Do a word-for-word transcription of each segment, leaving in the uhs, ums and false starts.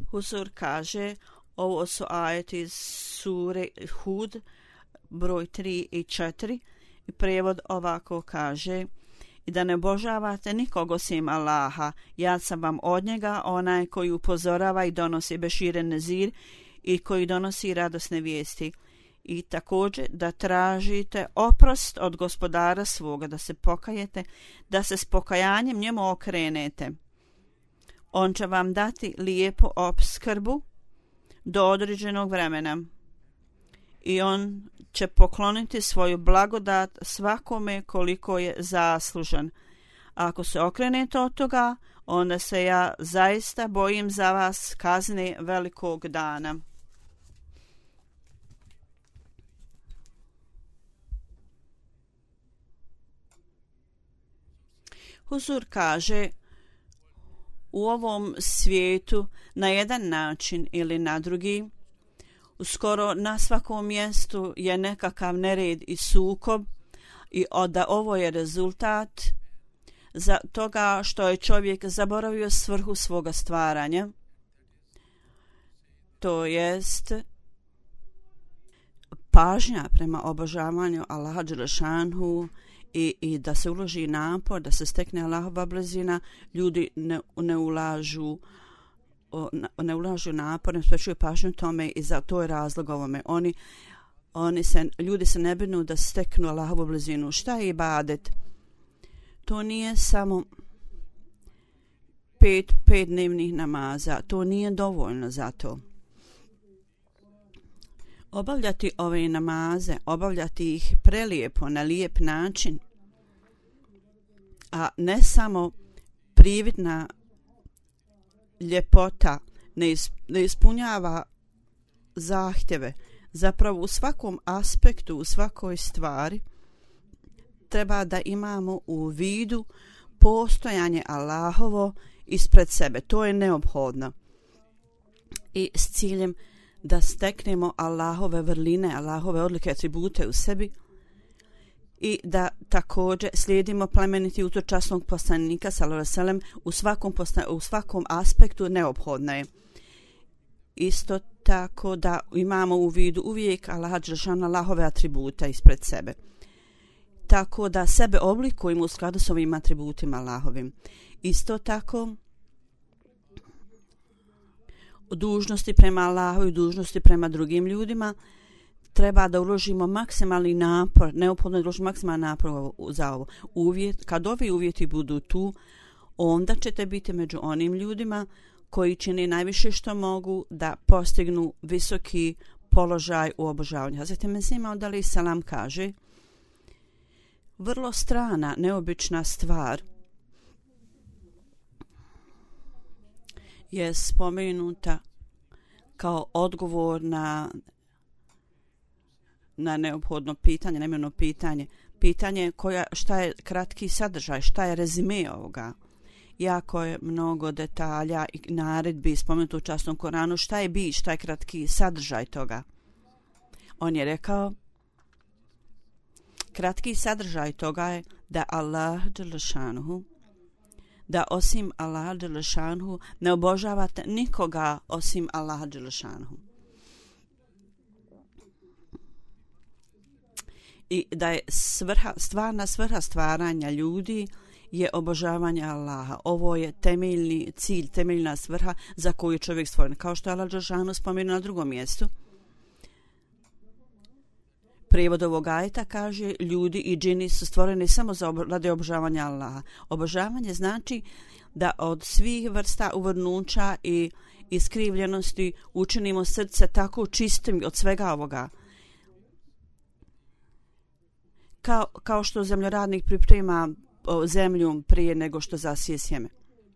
Husur kaže, ovo su ajeti iz sure Hud, broj tri i četiri, i prijevod ovako kaže: i da ne obožavate nikog osim Allaha, ja sam vam od njega, onaj koji upozorava i donosi beširen nezir i koji donosi radosne vijesti. I također da tražite oprost od gospodara svoga, da se pokajete, da se s pokajanjem njemu okrenete. On će vam dati lijepu opskrbu do određenog vremena i on će pokloniti svoju blagodat svakome koliko je zaslužan. Ako se okrenete od toga, onda se ja zaista bojim za vas kazne velikog dana. Huzur kaže, u ovom svijetu na jedan način ili na drugi, skoro na svakom mjestu je nekakav nered i sukob, i da ovo je rezultat za toga što je čovjek zaboravio svrhu svoga stvaranja, to jest pažnja prema obožavanju Allaha dželešanhu i, i da se uloži napor, da se stekne Allahova blizina. Ljudi ne, ne ulažu ne ulažu napor, ne posvećuju pažnju tome i za to je razlog ovome. Oni, oni se, ljudi se ne brinu da steknu Allahovu blizinu. Šta je ibadet? To nije samo pet, pet dnevnih namaza. To nije dovoljno za to. Obavljati ove namaze, obavljati ih prelijepo, na lijep način, a ne samo prividna ljepota, ne, is, ne ispunjava zahtjeve. Zapravo u svakom aspektu, u svakoj stvari treba da imamo u vidu postojanje Allahovo ispred sebe. To je neophodno. I s ciljem da steknemo Allahove vrline, Allahove odlike, atribute u sebi i da također slijedimo plemeniti uzor časnog poslanika sallallahu alejhi ve sellem u svakom u svakom aspektu neophodno je. Isto tako da imamo u vidu uvijek Allaha dželešanu, Allahove atribute ispred sebe. Tako da sebe oblikujemo u skladu s ovim atributima Allahovim. Isto tako dužnosti prema Allahu i dužnosti prema drugim ljudima treba da uložimo maksimalni napor, neophodno da uložimo maksimalni napor za ovo. Uvjet, kad ovi uvjeti budu tu, onda ćete biti među onim ljudima koji čine najviše što mogu da postignu visoki položaj u obožavanju. Hazreti Mesih Maud alejhi selam kaže, vrlo strana, neobična stvar je spomenuta kao odgovor na na neophodno pitanje, nemjerno pitanje. Pitanje koja, šta je kratki sadržaj, šta je rezime ovoga. Jako je mnogo detalja i naredbi spomenuto u časnom Koranu, šta je bi, šta je kratki sadržaj toga. On je rekao, kratki sadržaj toga je da Allah dželešanuhu, da osim Allaha dželešanuhu ne obožavate nikoga osim Allaha dželešanuhu. I da je svrha, stvarna svrha stvaranja ljudi je obožavanje Allaha. Ovo je temeljni cilj, temeljna svrha za koju je čovjek stvoren. Kao što je Allah dželešanuhu spomenuo na drugom mjestu. Prijevod ovog ajeta kaže, ljudi i džini su stvoreni samo za radi obožavanja Allaha. Obožavanje znači da od svih vrsta uvrnuća i iskrivljenosti učinimo srce tako čistim od svega ovoga. Kao, kao što zemljoradnik priprema zemlju prije nego što zasije sjeme.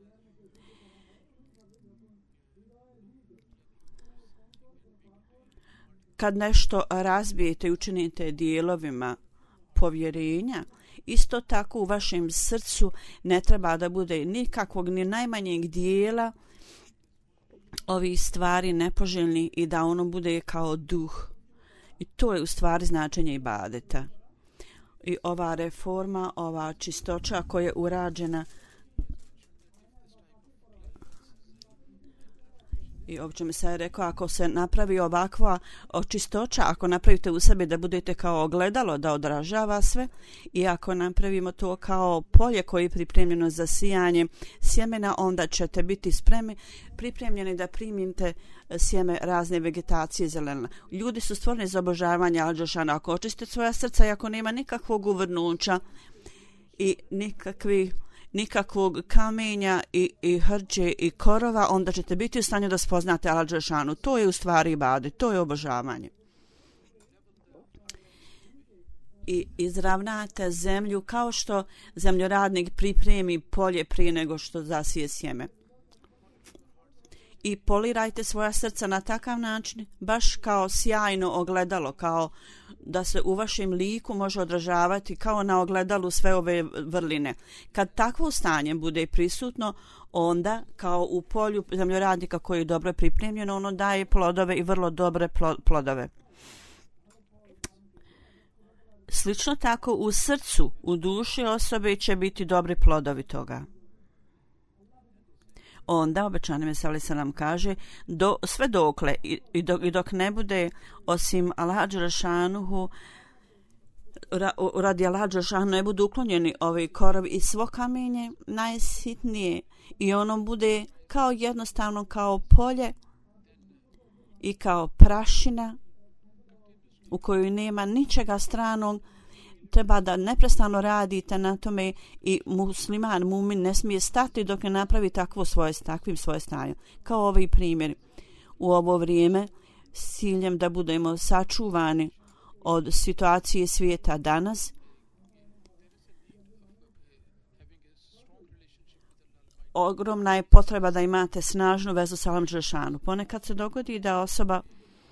Kad nešto razbijete i učinite dijelovima povjerenja, isto tako u vašem srcu ne treba da bude nikakvog ni najmanjeg dijela ovih stvari nepoželjni i da ono bude kao duh. I to je u stvari značenje ibadeta. I ova reforma, ova čistoća koja je urađena I ovdje mi se je rekao, ako se napravi ovakva očistoća, ako napravite u sebi da budete kao ogledalo, da odražava sve, i ako napravimo to kao polje koje je pripremljeno za sijanje sjemena, onda ćete biti spremni, pripremljeni da primite sjeme razne vegetacije zelena. Ljudi su stvoreni za obožavanje Al-Đelešana. Ako očistite svoja srca i ako nema nikakvog uvrnuća i nikakvih nikakvog kamenja i, i hrđe i korova, onda ćete biti u stanju da spoznate Al-Đelešanu. To je u stvari ibadet, to je obožavanje. I izravnate zemlju kao što zemljoradnik pripremi polje prije nego što zasije sjeme. I polirajte svoja srca na takav način, baš kao sjajno ogledalo, kao da se u vašem liku može odražavati kao na ogledalu sve ove vrline. Kad takvo stanje bude prisutno, onda kao u polju zemljoradnika koji je dobro pripremljeno, ono daje plodove i vrlo dobre plodove. Slično tako u srcu, u duši osobe će biti dobri plodovi toga. Onda obećani Mesija se nam kaže do, sve dokle i, i, dok, i dok ne bude osim Allaha Đelešanuhu ra, radi Allaha Đelešanuhu ne budu uklonjeni ovi korovi i svo kamenje najsitnije i ono bude kao jednostavno kao polje i kao prašina u kojoj nema ničega stranog. Treba da neprestano radite na tome i musliman, mumin ne smije stati dok ne napravi takvo svoje, takvim svoje stanje. Kao ovi primjeri u ovo vrijeme s ciljem da budemo sačuvani od situacije svijeta danas. Ogromna je potreba da imate snažnu vezu sa Allahom Đelešanom. Ponekad se dogodi da osoba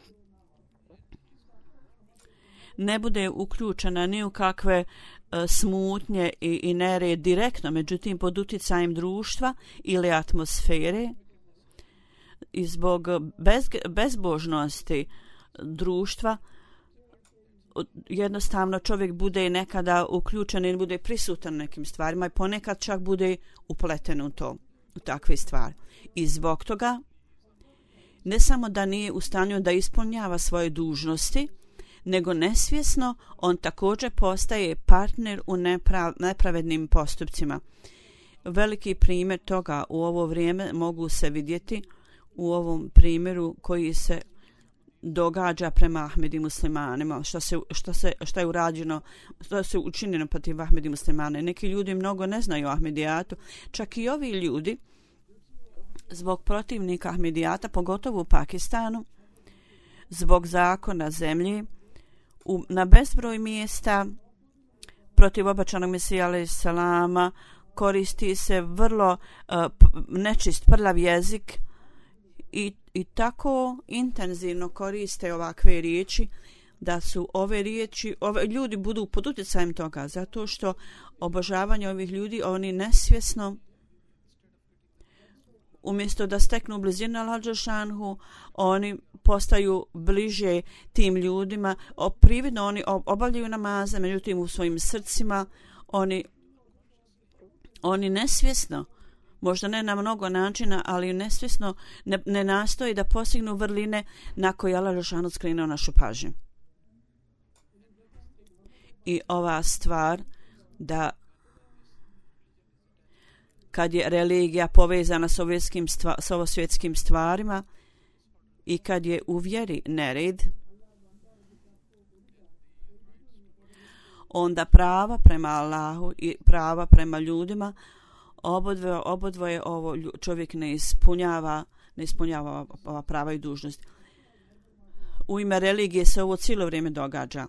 ne bude uključena ni u kakve uh, smutnje i, i nered direktno, međutim pod utjecajem društva ili atmosfere i zbog bez, bezbožnosti društva jednostavno čovjek bude nekada uključen i bude prisutan nekim stvarima i ponekad čak bude upleten u to, u takve stvari. I zbog toga ne samo da nije u stanju da ispunjava svoje dužnosti, nego nesvjesno on također postaje partner u neprav, nepravednim postupcima. Veliki primjer toga u ovo vrijeme mogu se vidjeti u ovom primjeru koji se događa prema Ahmedi muslimanima, što se, što se, što je urađeno, što se učinjeno protiv Ahmedi muslimana. Neki ljudi mnogo ne znaju o Ahmedijatu, čak i ovi ljudi zbog protivnika Ahmedijata, pogotovo u Pakistanu, zbog zakona zemlje, U, na bezbroj mjesta protiv obećanog Mesija alejhi selama koristi se vrlo uh, nečist prljav jezik i, i tako intenzivno koriste ovakve riječi da su ove riječi, ove ljudi budu pod utjecajem toga, zato što obožavanje ovih ljudi oni nesvjesno umjesto da steknu blizinu Allaha Đelešanuhu, oni postaju bliže tim ljudima. Prividno oni obavljaju namaze, međutim u svojim srcima oni, oni nesvjesno, možda ne na mnogo načina, ali nesvjesno ne, ne nastoji da postignu vrline na koje Allah Đelešanuhu skrenuo našu pažnju. I ova stvar da kad je religija povezana s ovsvjetskim stva, s ovosvjetskim stvarima i kad je u vjeri nered, onda prava prema Allahu i prava prema ljudima obodvoje, obodvoje ovo čovjek ne ispunjava, ne ispunjava ova prava i dužnost. U ime religije se ovo cijelo vrijeme događa.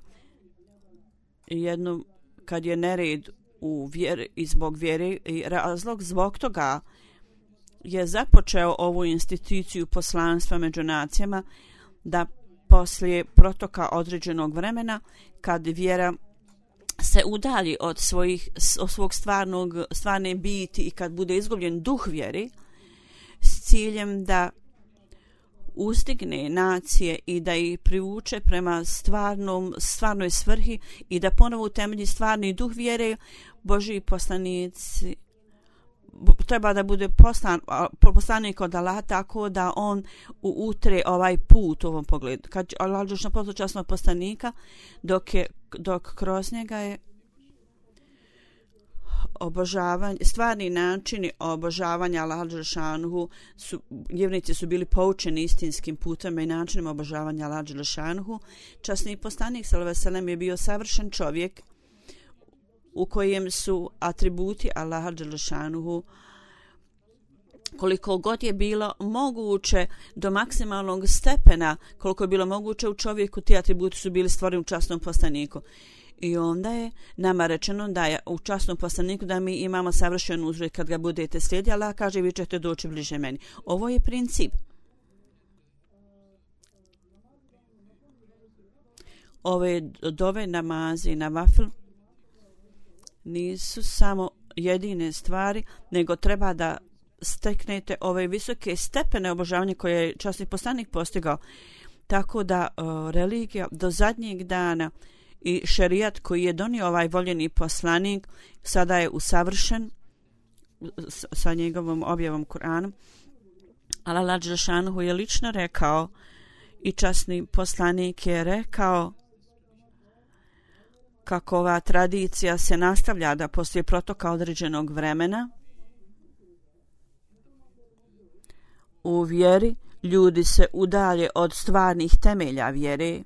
Jedno kad je nered u vjeri i zbog vjere i razlog zbog toga je započeo ovu instituciju poslanstva među nacijama da poslije protoka određenog vremena kad vjera se udalji od svojih od svog stvarnog stvarne biti i kad bude izgubljen duh vjeri s ciljem da ustigne nacije i da ih privuče prema stvarnom, stvarnoj svrhi i da ponovo utemelji stvarni duh vjere, Božji poslanici treba da bude poslan, poslanik od Allaha tako da on utre ovaj put u ovom pogledu. Kad Allah došao na poslu časnog poslanika, dok, je, dok kroz njega je obožavanje, stvarni načini obožavanja Allaha dželešanuhu su, vjernici su bili poučeni istinskim putem i načinom obožavanja Allaha dželešanuhu. Časni poslanik sallallahu alejhi ve sellem je bio savršen čovjek u kojem su atributi Allaha dželešanuhu koliko god je bilo moguće do maksimalnog stepena, koliko je bilo moguće u čovjeku, ti atributi su bili stvoreni u časnom poslaniku. I onda je nama rečeno da je u časnom poslaniku da mi imamo savršen uzor kad ga budete slijedili, Allah kaže vi ćete doći bliže meni. Ovo je princip. Ove dove namazi na vafil nisu samo jedine stvari, nego treba da steknete ove visoke stepene obožavanja koje je časni poslanik postigao. Tako da o, religija do zadnjeg dana i šerijat koji je donio ovaj voljeni poslanik sada je usavršen sa njegovom objavom Kur'anom. Allah dželešanuhu je lično rekao i časni poslanik je rekao kako ova tradicija se nastavlja da poslije protoka određenog vremena u vjeri ljudi se udalje od stvarnih temelja vjere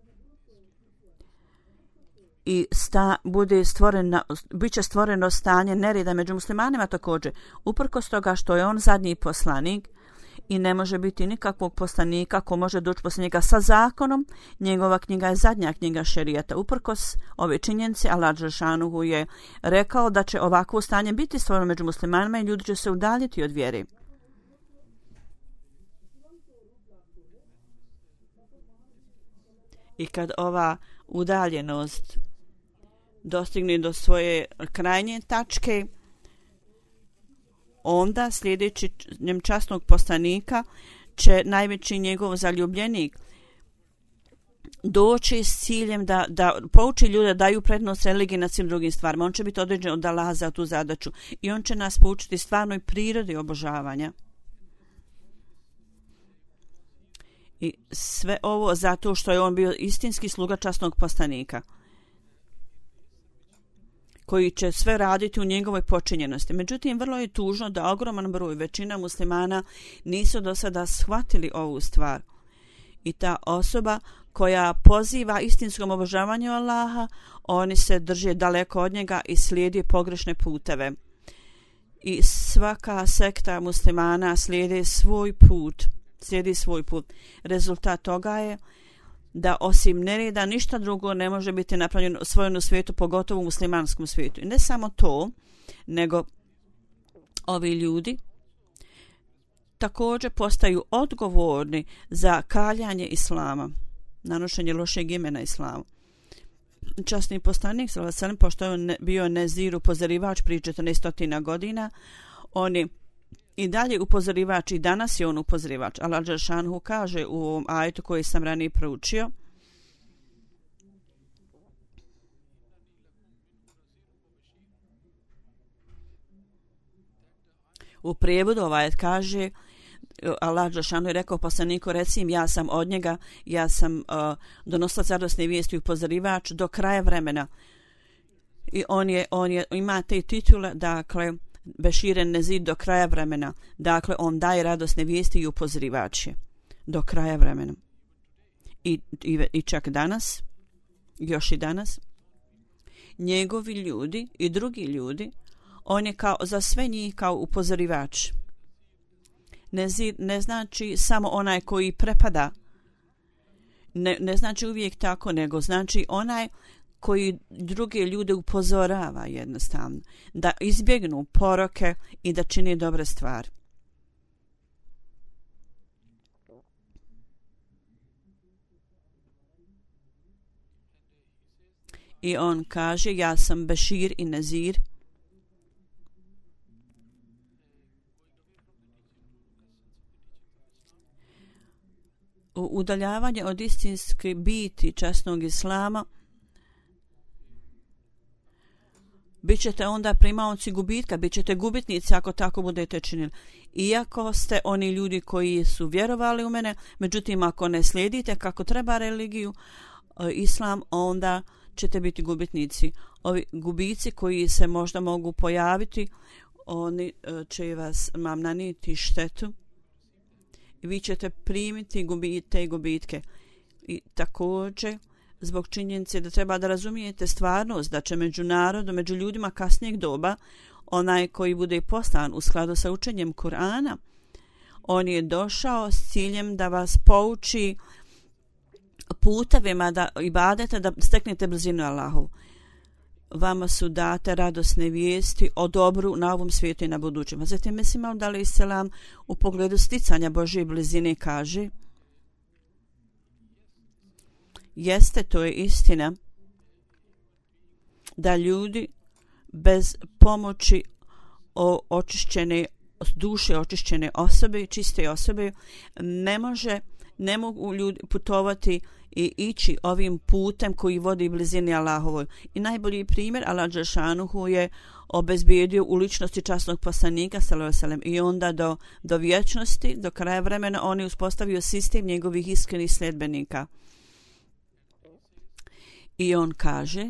i sta, bude stvoreno, bit će stvoreno stanje nereda među muslimanima također. Uprkos toga što je on zadnji poslanik i ne može biti nikakvog poslanika ko može doći poslije njega sa zakonom, njegova knjiga je zadnja knjiga šerijata. Uprkos ove činjenice, Allah dželešanuhu je rekao da će ovakvo stanje biti stvoreno među muslimanima i ljudi će se udaljiti od vjere. I kad ova udaljenost dostigne do svoje krajnje tačke, onda sljedeći njem časnog poslanika će najveći njegov zaljubljenik doći s ciljem da, da pouči ljude da daju prednost religiji nad svim drugim stvarima. On će biti određen od Allaha za tu zadaću i on će nas poučiti stvarnoj prirodi obožavanja. I sve ovo zato što je on bio istinski sluga časnog poslanika koji će sve raditi u njegovoj počinjenosti. Međutim, vrlo je tužno da ogroman broj većina muslimana nisu do sada shvatili ovu stvar. I ta osoba koja poziva istinskom obožavanju Allaha, oni se drže daleko od njega i slijedi pogrešne puteve. I svaka sekta muslimana slijedi svoj put. Slijedi svoj put. Rezultat toga je da osim nereda ništa drugo ne može biti napravljeno svojom u svijetu, pogotovo u muslimanskom svijetu. I ne samo to, nego ovi ljudi također postaju odgovorni za kaljanje islama, nanošenje lošeg imena islamu. Časni poslanik sallallahu alejhi ve sellem, pošto je bio nezir upozorivač prije četrnaest godina, oni i dalje upozorivač i danas je on upozorivač. Allah dželešanuhu kaže u ovom ajetu koji sam ranije proučio: u prijevodu ovaj ajet kaže, Allah dželešanuhu je rekao poslaniku, reci im ja sam od njega, ja sam uh, donosilac radosne vijesti i upozorivač do kraja vremena. I on je, on je ima te titule, dakle Beširen Nezir do kraja vremena. Dakle, on daje radosne vijesti i upozorivač je do kraja vremena. I, i, i čak danas, još i danas, njegovi ljudi i drugi ljudi, on je kao, za sve njih kao upozorivač. Nezir ne znači samo onaj koji prepada, ne, ne znači uvijek tako, nego znači onaj koji druge ljude upozorava jednostavno da izbjegnu poroke i da čini dobre stvari. I on kaže, ja sam Bešir i Nezir. Udaljavanje od istinske biti časnog islama Bićete onda primaoci gubitka, bit ćete gubitnici ako tako budete činili. Iako ste oni ljudi koji su vjerovali u mene, međutim ako ne slijedite kako treba religiju, islam, onda ćete biti gubitnici. Ovi gubici koji se možda mogu pojaviti, oni će vas vam nanijeti štetu. Vi ćete primiti gubite i gubitke. I također, zbog činjenice da treba da razumijete stvarnost, da će među narodom, među ljudima kasnijeg doba, onaj koji bude poslan u skladu sa učenjem Kur'ana, on je došao s ciljem da vas pouči putevima da ibadete, da steknete blizinu Allahu. Vama su date radosne vijesti o dobru na ovom svijetu i na budućem. A zatim Mesih alejhi selam u pogledu sticanja Božje blizine kaže: jeste, to je istina da ljudi bez pomoći o očišćene duše, očišćene osobe, čiste osobe, ne može, ne mogu ljudi putovati i ići ovim putem koji vodi blizini Allahovoj. I najbolji primjer, Allah dželšanuhu je obezbijedio u ličnosti časnog poslanika sallallahu alejhi ve sellem, i onda do, do vječnosti, do kraja vremena on je uspostavio sistem njegovih iskrenih sledbenika. I on kaže: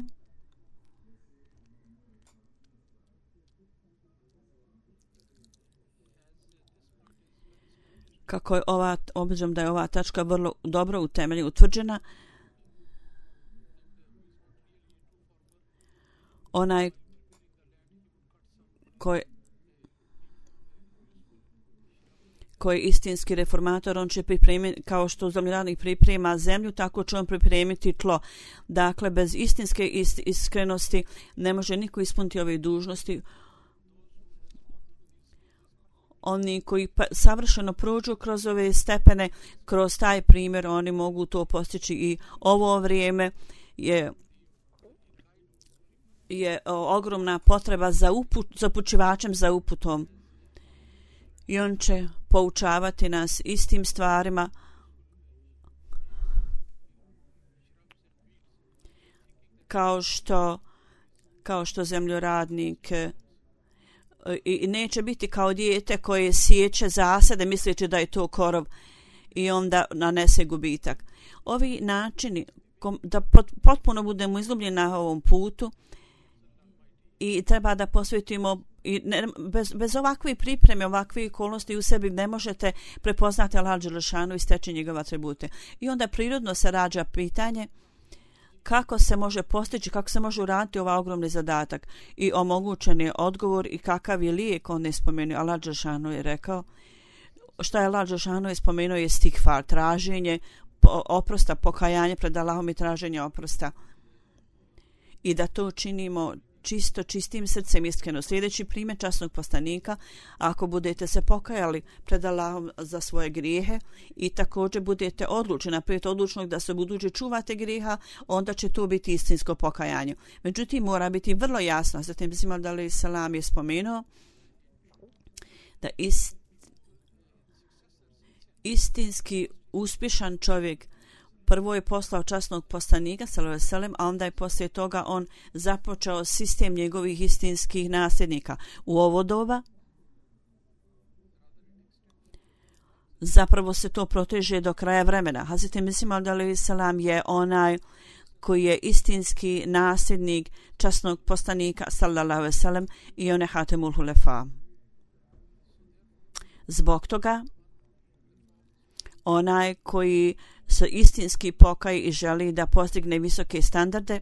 kako je ova, obzirom da je ova tačka vrlo dobro u temelju utvrđena, onaj koji koji je istinski reformator, on će pripremiti, kao što zemljoradnik priprema zemlju, tako će on pripremiti tlo. Dakle, bez istinske ist, iskrenosti ne može niko ispuniti ove dužnosti. Oni koji pa, savršeno prođu kroz ove stepene, kroz taj primjer, oni mogu to postići. I ovo vrijeme je je o, ogromna potreba za, uput, za upućivačem, za uputom. I on će poučavati nas istim stvarima, kao što kao što zemljoradnik, i neće biti kao dijete koje sjeće zasade misleći da je to korov i onda nanese gubitak. Ovi načini da potpuno budemo izgubljeni na ovom putu i treba da posvetimo i ne, bez, bez ovakve pripreme, ovakve okolnosti u sebi ne možete prepoznati Allah dželešanu i steći njegove atribute. I onda prirodno se rađa pitanje kako se može postići, kako se može uraditi ovaj ogromni zadatak. I omogućen je odgovor i kakav je lijek, on je spomenuo. Allah dželešanu je rekao, šta je Allah dželešanu je spomenuo je stikfar, traženje oprosta, pokajanje pred Allahom i traženje oprosta. I da to činimo čisto, čistim srcem, iskreno. Sljedeći primjer časnog poslanika: ako budete se pokajali pred Allahom za svoje grijehe i također budete odlučni, naprijed odlučnog da se buduće čuvate grijeha, onda će to biti istinsko pokajanje. Međutim, mora biti vrlo jasno. Zatim Mesih alejhi selam je spomenuo da ist, istinski uspješan čovjek prvo je poslao časnog poslanika sallallahu alejhi ve sellem, a onda je poslije toga on započeo sistem njegovih istinskih nasljednika. U ovo doba zapravo se to proteže do kraja vremena. Hazreti Mesih alejhi ve sellem je onaj koji je istinski nasljednik časnog poslanika sallallahu alejhi ve sellem i on je hatemul hulefa. Zbog toga onaj koji se istinski pokaje i želi da postigne visoke standarde,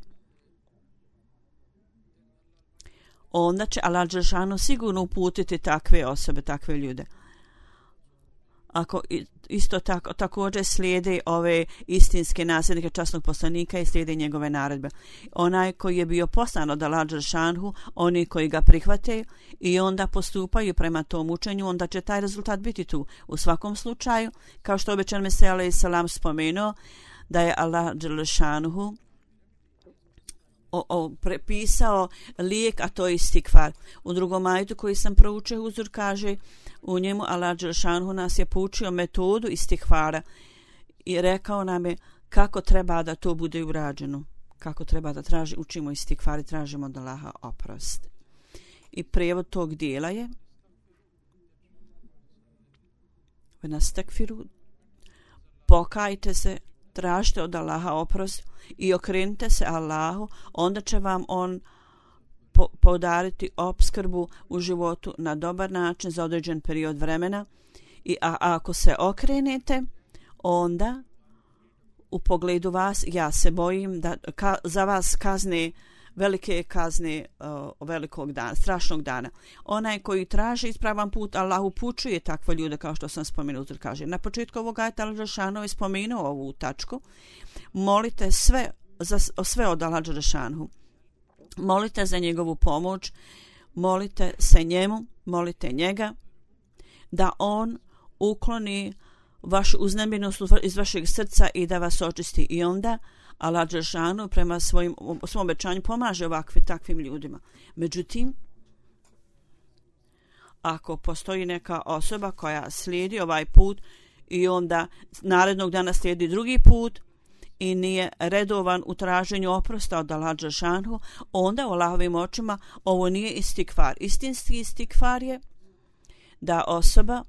onda će Allah dželešanu sigurno uputiti takve osobe, takve ljude. Ako isto tako, također slijede ove istinske nasljednike časnog poslanika i slijede njegove naredbe. Onaj koji je bio poslan od Allah dželešanu, oni koji ga prihvate i onda postupaju prema tom učenju, onda će taj rezultat biti tu. U svakom slučaju, kao što obećan Mesih alejhi selam spomenuo, da je Allah dželešanu O, o, prepisao lijek, a to je istikfar. U drugom ajetu koji sam proučio, uzor kaže, u njemu Allah dželešanu nas je poučio metodu istikfara i rekao nam je kako treba da to bude urađeno, kako treba da traži, učimo istikfar i tražimo od Allaha oprost. i prijevod tog dijela je venastakfiru, pokajte se, tražite od Allaha oprost i okrenite se Allahu, onda će vam on po- podariti opskrbu u životu na dobar način za određen period vremena. I a, a ako se okrenete, onda u pogledu vas ja se bojim da ka, za vas kazne, velike kazne uh, velikog dana, strašnog dana. Onaj koji traži ispravan put, Allah upućuje takve ljude, kao što sam spomenuo, kaže. Na početku ovog ajeta Allah dželešanu je spomenuo ovu tačku. Molite sve, za, sve od Allah dželešanu. Molite za njegovu pomoć, molite se njemu, molite njega, da on ukloni vašu uznemirenost iz vašeg srca i da vas očisti. I onda Allah dželešanu prema svojim, svom obećanju pomaže ovakvim takvim ljudima. Međutim, ako postoji neka osoba koja slijedi ovaj put i onda narednog dana slijedi drugi put i nije redovan u traženju oprosta od Allah dželešanu, onda u Allahovim očima ovo nije istikvar. Istinski istikvar je da osoba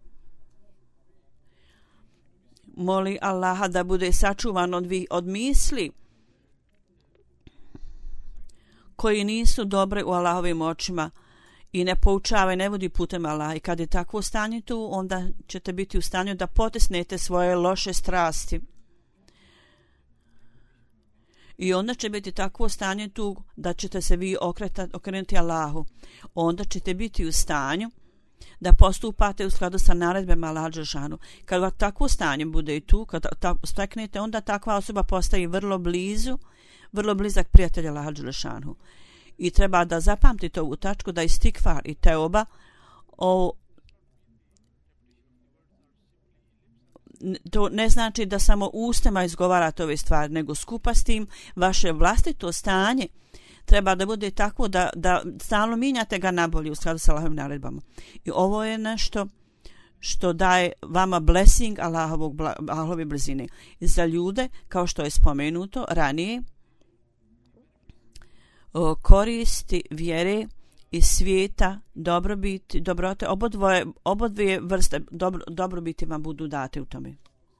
moli Allaha da bude sačuvan od, vi, od misli koji nisu dobre u Allahovim očima i ne poučava i ne vodi putem Allaha. I kad je takvo stanje tu, onda ćete biti u stanju da potisnete svoje loše strasti. I onda će biti takvo stanje tu da ćete se vi okretati, okrenuti Allahu. Onda ćete biti u stanju da postupate u skladu sa naredbama Allaha dželešanu. Kad takvo stanje bude i tu, kad ta, steknete, onda takva osoba postaje vrlo blizu, vrlo blizak prijatelj Allaha dželešanu. I treba da zapamtite ovu tačku da istikvar i teoba o, to ne znači da samo ustima izgovarate ove stvari, nego skupa s tim vaše vlastito stanje treba da bude tako da, da stalno minjate ga nabolje u skladu sa Allahovim naredbama. I ovo je nešto što daje vama blessing Allahovog, Allahove blizine. I za ljude, kao što je spomenuto ranije, koristi vjere i svijeta, dobrobiti, dobrote, obodvoje, obodvije vrste dobro, dobrobiti vam budu date u tome.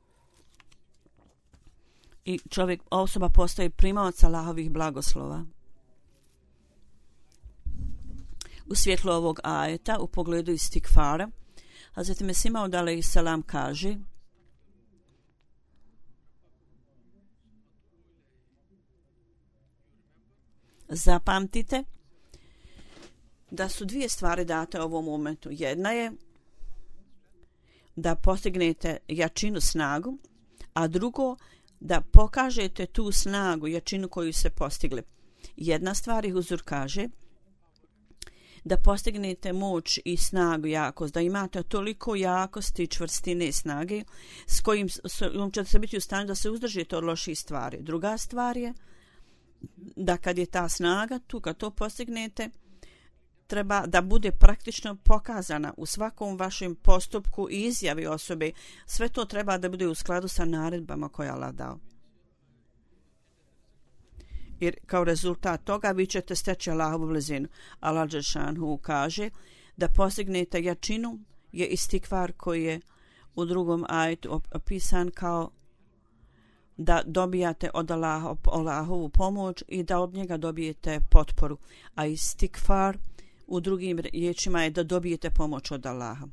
I čovjek, osoba postaje primalac Allahovih blagoslova. U svjetlu ovog ajeta, u pogledu istikfara, Hazret Mesih Maud alejhi selam kaže: zapamtite da su dvije stvari date u ovom momentu. Jedna je da postignete jačinu, snagu, a drugo da pokažete tu snagu, jačinu koju ste postigli. Jedna stvar, Huzur kaže, da postignete moć i snagu, jakost, da imate toliko jakosti, čvrstine i snage s kojim, s kojim ćete se biti u stanju da se uzdržite od loših stvari. Druga stvar je da kad je ta snaga tu, kad to postignete, treba da bude praktično pokazana u svakom vašem postupku i izjavi osobe. Sve to treba da bude u skladu sa naredbama koje je Allah dao. Jer kao rezultat toga vi ćete steći Allahovu blizinu. Allah dželešanu kaže da postignete jačinu je istikvar koji je u drugom ajetu opisan kao da dobijate od Allaha, Allahovu pomoć i da od njega dobijete potporu. A istikvar u drugim riječima je da dobijete pomoć od Allaha.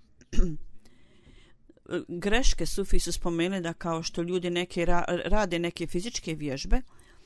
Greške sufi su spomenuli da kao što ljudi neke ra, rade neke fizičke vježbe,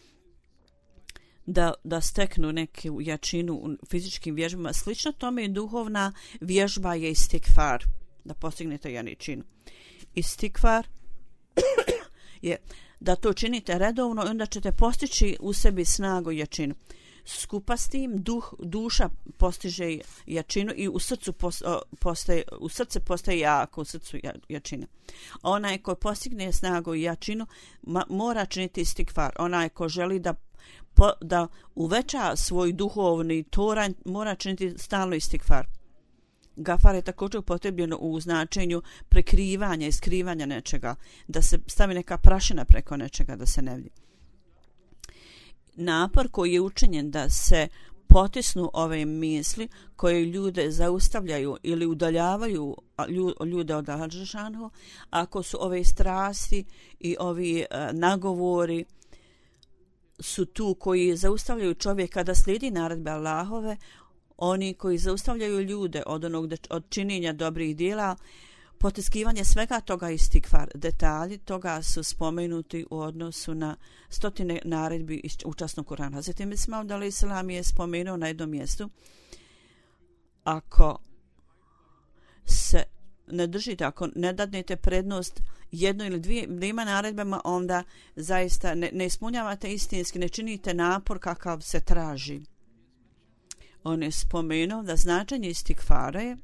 da, da steknu neku jačinu u fizičkim vježbama, slično tome i duhovna vježba je istikvar, da postignete jačinu. Istikvar je da to činite redovno i onda ćete postići u sebi snagu i jačinu. Skupa s tim duh, duša postiže jačinu i u srcu postaje, u srce postaje jako, u srcu jačina. Onaj ko postigne snagu i jačinu ma, mora činiti istikvar. Onaj ko želi da, po, da uveća svoj duhovni toranj mora činiti stalno istikvar. Gafar je također upotrebljeno u značenju prekrivanja i skrivanja nečega, da se stavi neka prašina preko nečega da se ne vidi. Napor koji je učinjen da se potisnu ove misli koje ljude zaustavljaju ili udaljavaju ljude od Allaha dželle šanuhu, ako su ove strasti i ovi uh, nagovori su tu koji zaustavljaju čovjeka da slijedi naredbe Allahove, oni koji zaustavljaju ljude od onog od činjenja dobrih djela, potiskivanje svega toga istikvar. Detalji toga su spomenuti u odnosu na stotine naredbi iz učasnog Kur'ana. Zatim Ismail alejselam je spomenuo na jednom mjestu, ako se ne držite, ako ne dadnete prednost jedno ili dvije, dvijema naredbama, onda zaista ne, ne ispunjavate istinski, ne činite napor kakav se traži. On je spomenuo da značenje istikvara je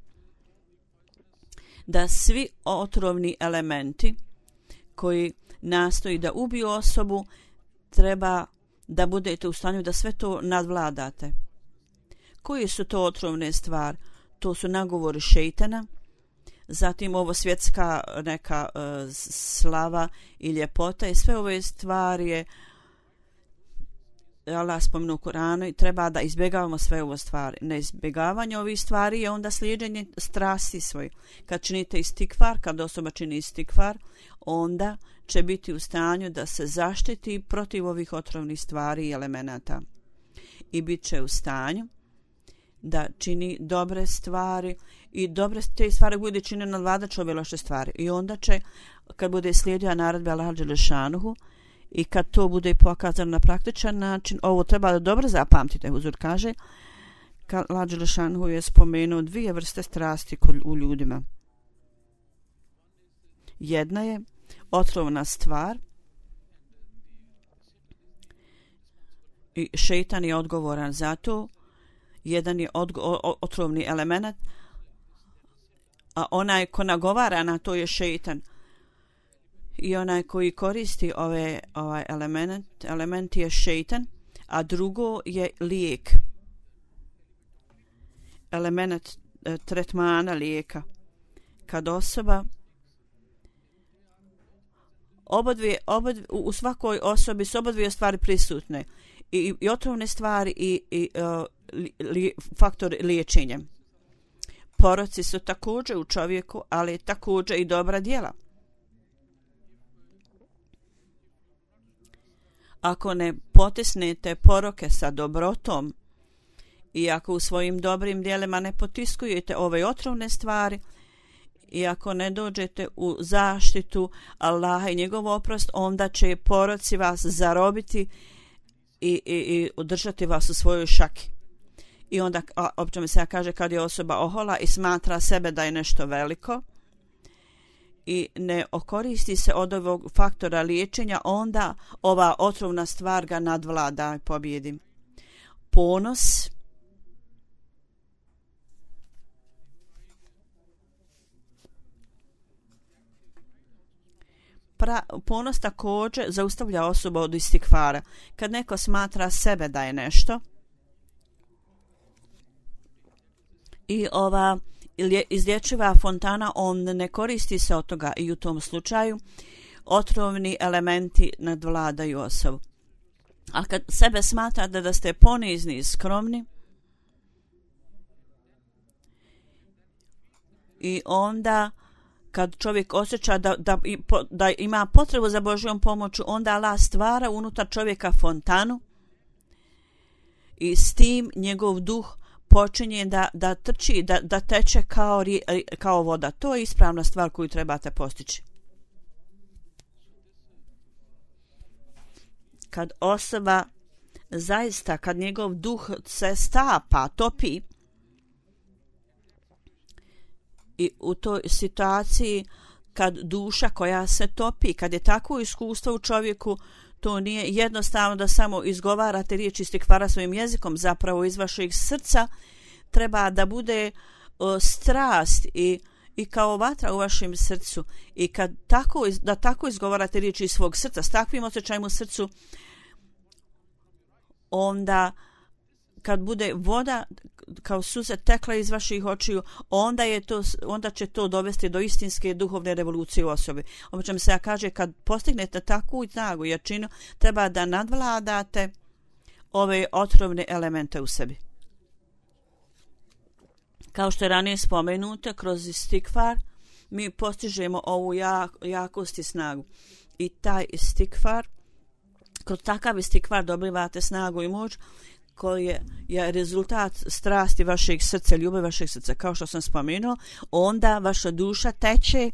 da svi otrovni elementi koji nastoji da ubiju osobu, treba da budete u stanju da sve to nadvladate. Koji su to otrovne stvari? To su nagovori šejtana, zatim ovo svjetska neka uh, slava i ljepota i sve ove stvari je Allah spomenu u Kur'anu i treba da izbjegavamo sve ove stvari. Neizbjegavanje ovih stvari je onda slijeđenje strasti svoj. Kad činite istikvar, kad osoba čini istikvar, onda će biti u stanju da se zaštiti protiv ovih otrovnih stvari i elemenata. I bit će u stanju da čini dobre stvari i dobre te stvari bude činio nadvladač ove loše stvari. I onda će, kad bude slijedio naredbe Allaha dželle šanuhu, i kad to bude pokazano na praktičan način, ovo treba da dobro zapamtite. Huzur kaže, Allah dželle šanuhu je spomenuo dvije vrste strasti u ljudima. Jedna je otrovna stvar i šejtan je odgovoran za to. Jedan je odgo- otrovni element, a onaj ko nagovara na to je šejtan. I onaj koji koristi ove, ovaj element, element je šejtan, a drugo je lijek. Element e, tretmana lijeka. Kad osoba obodvije, obodvije, u svakoj osobi su obodvije stvari prisutne. I, i otrovne stvari i, i uh, li, li, faktor liječenja. Poroci su također u čovjeku, ali također i dobra djela. Ako ne potisnete poroke sa dobrotom i ako u svojim dobrim djelima ne potiskujete ove otrovne stvari i ako ne dođete u zaštitu Allaha i njegov oprost, onda će poroci vas zarobiti i, i, i udržati vas u svojoj šaki. I onda, općom se ja kaže, kad je osoba ohola i smatra sebe da je nešto veliko i ne okoristi se od ovog faktora liječenja, onda ova otrovna stvar ga nadvlada i pobjedi. Ponos, pra, ponos također zaustavlja osobu od istikvara. Kad neko smatra sebe da je nešto i ova izlječiva fontana, on ne koristi se od toga i u tom slučaju otrovni elementi nadvladaju osobu. Ali kad sebe smatrate da ste ponizni i skromni i onda kad čovjek osjeća da, da, da ima potrebu za Božjom pomoću, onda Allah stvara unutar čovjeka fontanu i s tim njegov duh počinje da, da trči, da, da teče kao, kao voda. To je ispravna stvar koju trebate postići. Kad osoba zaista, kad njegov duh se stapa, topi, i u toj situaciji kad duša koja se topi, kad je takvo iskustvo u čovjeku, to nije jednostavno da samo izgovarate riječi istikvara svojim jezikom, zapravo iz vašeg srca treba da bude uh, strast i, i kao vatra u vašem srcu. I kad tako, da tako izgovarate riječi iz svog srca, s takvim osjećajem u srcu, onda kad bude voda kao suze tekla iz vaših očiju, onda je to, onda će to dovesti do istinske duhovne revolucije u osobi. O čemu se ja kaže, kad postignete takvu snagu i jačinu, treba da nadvladate ove otrovne elemente u sebi. Kao što je ranije spomenuto, kroz istikfar mi postižemo ovu jak, jakost i snagu. I taj istikfar, kroz takav istikfar dobivate snagu i moć koji je, je rezultat strasti vašeg srca, ljubavi vašeg srca. Kao što sam spomenuo, onda vaša duša teče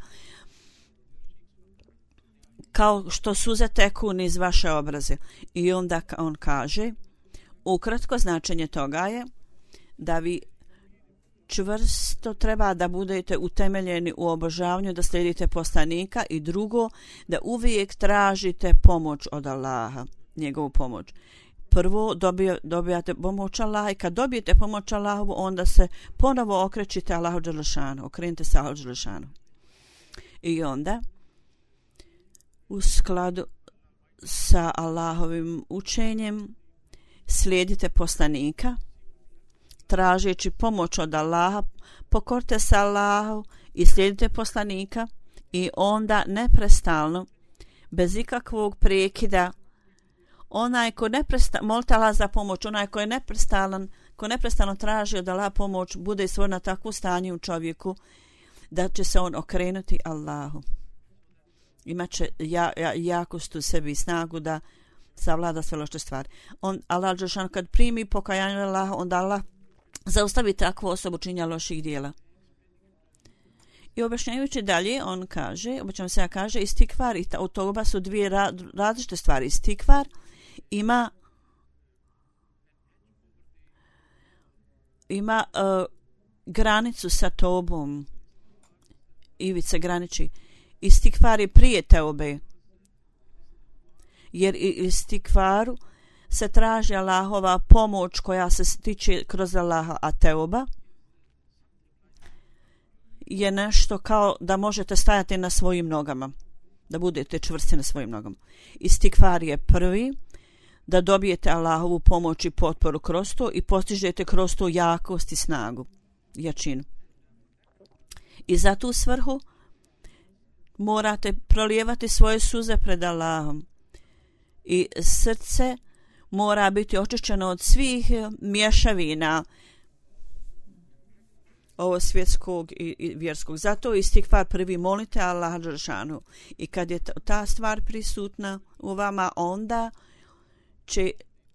kao što suze teku niz vaše obraze. I onda on kaže, ukratko značenje toga je da vi čvrsto treba da budete utemeljeni u obožavanju, da slijedite poslanika, i drugo, da uvijek tražite pomoć od Allaha, njegovu pomoć. Prvo dobije, dobijate pomoć Allaha i kad dobijete pomoć Allahovu, onda se ponovo okrećite Allahu dželešanu, okrenite se Allahu dželešanu. I onda u skladu sa Allahovim učenjem slijedite poslanika, tražeći pomoć od Allaha, pokorite se Allahu i slijedite poslanika, i onda neprestalno, bez ikakvog prekida, onaj ko neprestano molite Allah za pomoć, onaj ko je neprestalan, ko neprestano traži od Allaha pomoć, bude svoj na takvu stanje u čovjeku da će se on okrenuti Allahu. Imaće ja, ja, jakost u sebi i snagu da savlada sve loše stvari. On, Allah dželešanu, kad primi pokajanje Allaha, onda Allah zaustavi takvu osobu činjenja loših dijela. I objašnjavajući dalje, on kaže, obično se ja kaže, istikvar i tauba su dvije ra, različite stvari. Istikvar ima ima uh, granicu sa tobom, ivica graniči. Istikvar je prije teube, jer istikvaru se traži Allahova pomoć koja se stiče kroz Allaha, a teuba je nešto kao da možete stajati na svojim nogama, da budete čvrsti na svojim nogama. Istikvar je prvi, da dobijete Allahovu pomoć i potporu kroz to i postižete kroz to jakost i snagu, jačinu. I za tu svrhu morate prolijevati svoje suze pred Allahom i srce mora biti očišćeno od svih mješavina ovo svjetskog i, i vjerskog. Zato istikvar prvi, molite Allaha dželešanu, i kad je ta stvar prisutna u vama, onda će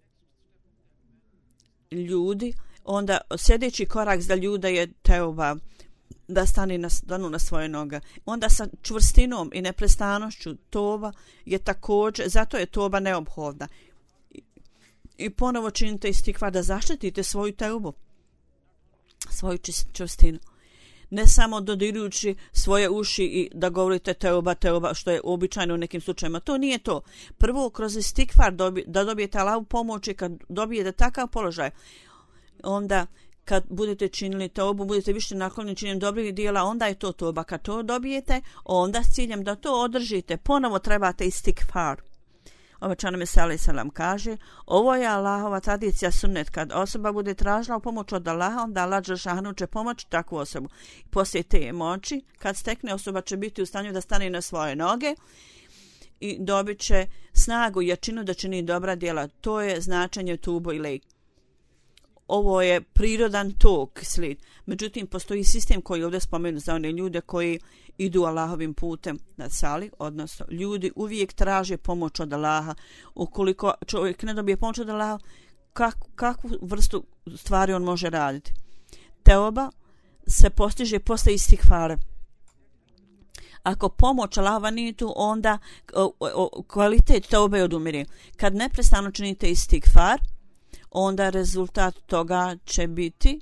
ljudi, onda sljedeći korak za ljude je teuba, da stani na, stanu na svoje noge. Onda sa čvrstinom i neprestanošću toba je također, zato je toba neophodna. I, i ponovo činite istikvar da zaštitite svoju teubu, svoju čvrstinu. Ne samo dodirujući svoje uši i da govorite teuba, teuba, što je običajno u nekim slučajima. To nije to. Prvo, kroz istikvar dobi, da dobijete Allahovu pomoć, i kad dobijete takav položaj, onda kad budete činili teubu, budete više naklonjeni činjenju dobrih dijela, onda je to toba. Kad to dobijete, onda s ciljem da to održite, ponovo trebate istikvar. Obećano mi sallallahu alejhi ve sellem kaže, ovo je Allahova tradicija, sunnet, kad osoba bude tražila pomoć od Allaha, onda Allah dželešanu će pomoći takvu osobu. Poslije te moći, kad stekne, osoba će biti u stanju da stane na svoje noge i dobit će snagu i jačinu da čini dobra djela. To je značenje tubo i lejk. Ovo je prirodan tok, slijed. Međutim, postoji sistem koji je ovdje spomenu za one ljude koji idu Allahovim putem na sali, odnosno ljudi uvijek traže pomoć od Allaha. Ukoliko čovjek ne dobije pomoć od Allaha, kak, kakvu vrstu stvari on može raditi? Teoba se postiže posle istikvara. Ako pomoć Allahova nije tu, onda o, o, kvalitet teobe odumire. Kad neprestano činite istikvar, onda rezultat toga će biti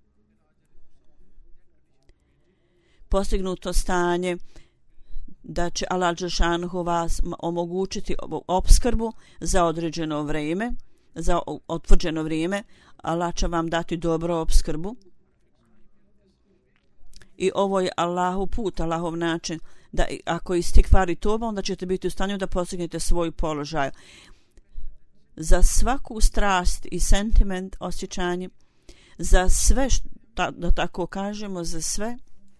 postignuto stanje da će Allah dželešanu vas omogućiti opskrbu za određeno vrijeme, za utvrđeno vrijeme. Allah će vam dati dobro opskrbu. I ovo je Allahov put, Allahov način, da ako istikvari toba, onda ćete biti u stanju da postignete svoj položaj. Za svaku strast i sentiment, osjećanje, za sve, šta, da tako kažemo, za sve,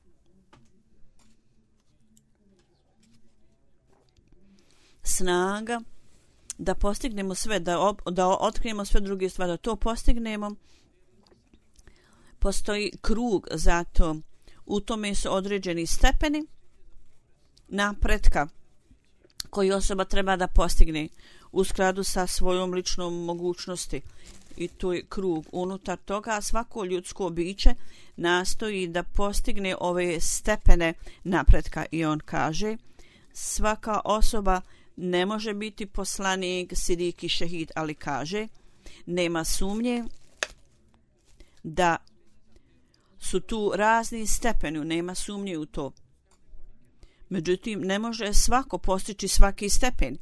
snaga da postignemo sve, da, op, da otkrijemo sve druge stvari, da to postignemo, postoji krug, zato u tome su određeni stepeni napretka koji osoba treba da postigne u skladu sa svojom ličnom mogućnosti. I tu je krug. Unutar toga svako ljudsko biće nastoji da postigne ove stepene napretka. I on kaže, svaka osoba ne može biti poslanik, sidik i šehid, ali kaže, nema sumnje da su tu razni stepeni, nema sumnje u to. Međutim, ne može svako postići svaki stepen.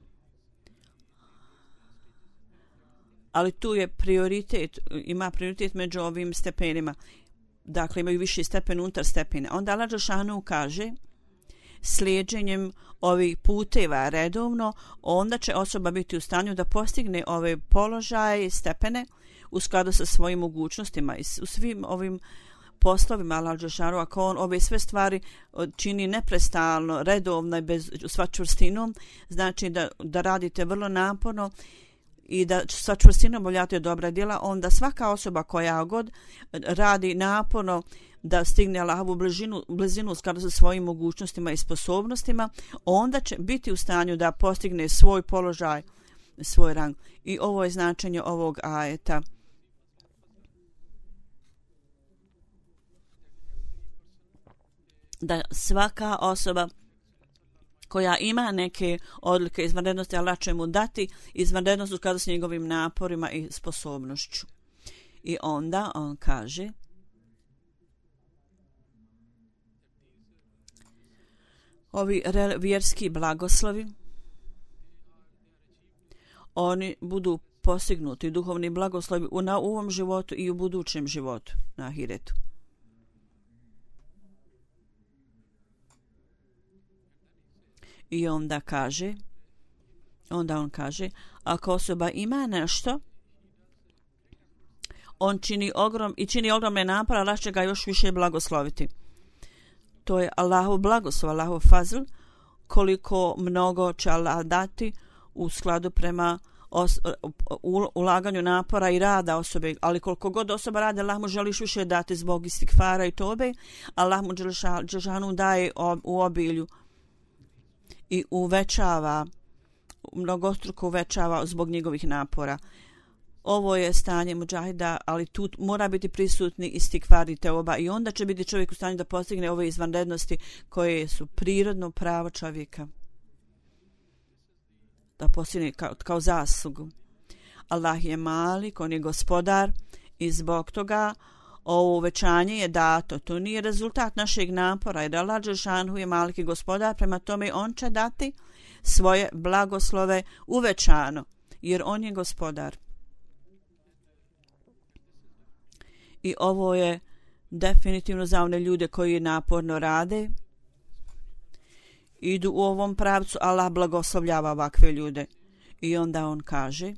Ali tu je prioritet, ima prioritet među ovim stepenima. Dakle, imaju viši stepen unutar stepena. Onda Allah dželešanu kaže, slijeđenjem ovih puteva redovno, onda će osoba biti u stanju da postigne ove položaje i stepene u skladu sa svojim mogućnostima i u svim ovim poslovima Allah dželešanu. Ako on ove sve stvari čini neprestalno, redovno i bez sva čvrstinom, znači da, da radite vrlo naporno i da sa čvrstinom obavljate dobra djela, onda svaka osoba koja god radi naporno da stigne Allahovu blizinu, blizinu u skladu sa svojim mogućnostima i sposobnostima, onda će biti u stanju da postigne svoj položaj, svoj rang. I ovo je značenje ovog ajeta. Da svaka osoba koja ima neke odlike izvanrednosti, Allah će mu dati izvanrednost u skladu s njegovim naporima i sposobnošću. I onda on kaže, ovi vjerski blagoslovi, oni budu postignuti, duhovni blagoslovi u na ovom životu i u budućem životu, na ahiretu. I onda kaže, onda on kaže, ako osoba ima nešto, on čini ogrom i čini ogromne napore, Allah će ga još više blagosloviti. To je Allahov blagoslov, Allahov fazl, koliko mnogo će Allah dati u skladu prema os, u, ulaganju napora i rada osobe, ali koliko god osoba radi, Allah mu želi više dati zbog istikfara i tobe, Allah mu dželešanu daje u obilju i uvećava, mnogostruko uvećava zbog njegovih napora. Ovo je stanje muđahida, ali tu mora biti prisutni istikvar i teoba i onda će biti čovjek u stanju da postigne ove izvanrednosti koje su prirodno pravo čovjeka. Da postigne kao, kao zaslugu. Allah je malik, on je gospodar i zbog toga ovo uvećanje je dato. To nije rezultat našeg napora, jer Allah dželešanu je malik i gospodar, prema tome on će dati svoje blagoslove uvećano, jer on je gospodar. I ovo je definitivno za one ljude koji naporno rade, idu u ovom pravcu, Allah blagoslovljava ovakve ljude. I onda on kaže,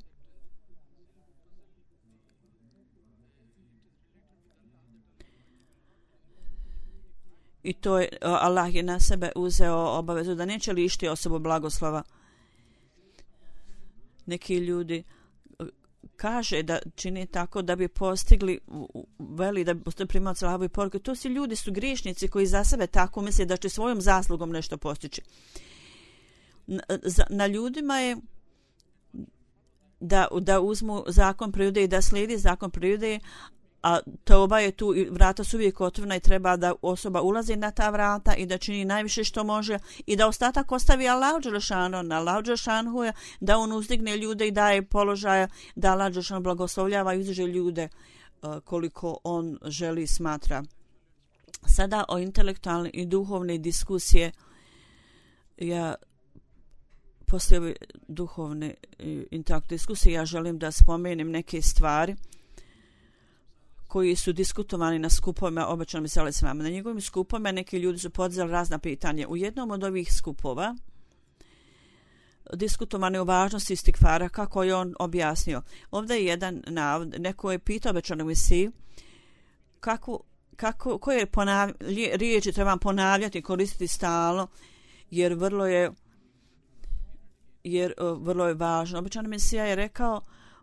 i to je, Allah je na sebe uzeo obavezu da neće lišiti osobu blagoslova. Neki ljudi kaže da čini tako da bi postigli veli da bi postigli primalac Allahove poruke. To su ljudi, su griješnici koji za sebe tako misle da će svojom zaslugom nešto postići. Na, na ljudima je da, da uzmu zakon prirode i da slijedi zakon prirode, a toba je tu i vrata su uvijek otvorena i treba da osoba ulazi na ta vrata i da čini najviše što može i da ostatak ostavi Allahu dželešanu, na Allahu dželešanu je da on uzdigne ljude i daje položaja, da Allah dželešanu blagoslovljava i uzdiže ljude uh, koliko on želi smatra. Sada o intelektualne i duhovne diskusije, ja poslije ove duhovne i intelektualne diskusije ja želim da spomenem neke stvari koji su diskutovani na skupovima obećanom Isa s vama. Na njegovim skupovima neki ljudi su podizali razna pitanja. U jednom od ovih skupova diskutovani o važnosti istikfara, kako je on objasnio. Ovdje je jedan navod, neko je pitao obećanom Isi kako, kako, koje ponavlj, riječi trebam ponavljati, koristiti stalno, jer vrlo je jer vrlo je važno. Obećani Mesija je rekao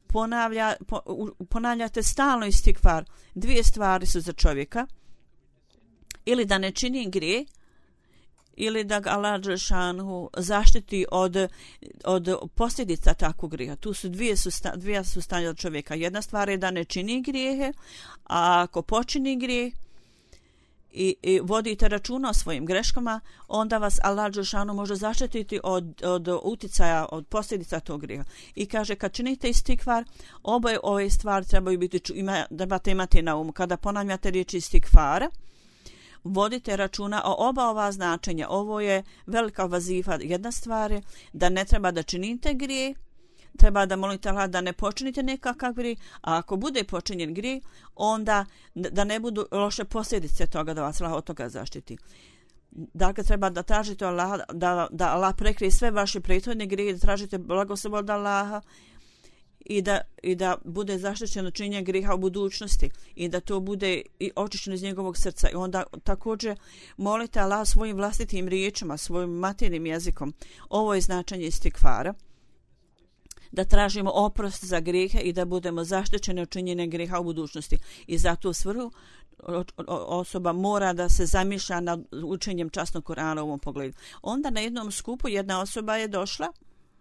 ponavlja, po, ponavljate stalno istikvar. Dvije stvari su za čovjeka. Ili da ne čini grije, ili da ga Allah dželešanu zaštiti od, od posljedica takvog grijeha. Tu su dvije su, sta, dvije su stanja od čovjeka. Jedna stvar je da ne čini grijehe, a ako počini grijeh i, i vodite računa o svojim greškama, onda vas Allah dželešanu može zaštititi od, od uticaja, od posljedica tog grijeha. I kaže, kad činite istikvar, oboje ove stvari trebaju biti, ima, trebate imati na umu. Kada ponavljate riječi istikvara, vodite računa o oba ova značenja. Ovo je velika vazifa. Jedna stvar je da ne treba da činite grije, treba da molite Allah da ne počinite nekakav grije, a ako bude počinjen grije, onda da ne budu loše posljedice toga, da vas Allah od toga zaštiti. Dakle, treba da tražite Allah, da, da Allah prekrije sve vaše prethodne grije, da tražite blagoslov od Allaha i da, i da bude zaštićeno činjenje grijeha u budućnosti i da to bude i očišćeno iz njegovog srca. I onda također molite Allah svojim vlastitim riječima, svojim materijalnim jezikom. Ovo je značenje istikvara. Da tražimo oprost za grijehe i da budemo zaštićeni od činjenja grijeha u budućnosti. I zato u svrhu osoba mora da se zamišlja nad učenjem časnog Kur'ana u ovom pogledu. Onda na jednom skupu jedna osoba je došla,